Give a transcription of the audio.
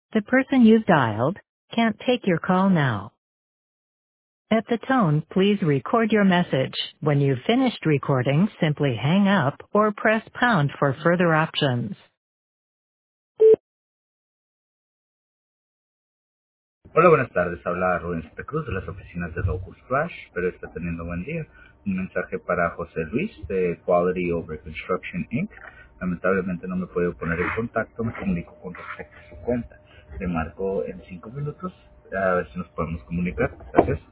The person you've dialed can't take your call now. At the tone, please record your message. When you've finished recording, simply hang up or press pound for further options. Hola, buenas tardes. Habla Rubén Santa Cruz de las oficinas de Locust Flash. Espero esté teniendo buen día. Un mensaje para José Luis de Quality Over Construction Inc. Lamentablemente no me puedo poner en contacto. Me comunico con respecto a su cuenta. Le marco en 5 minutos a ver si nos podemos comunicar. Gracias.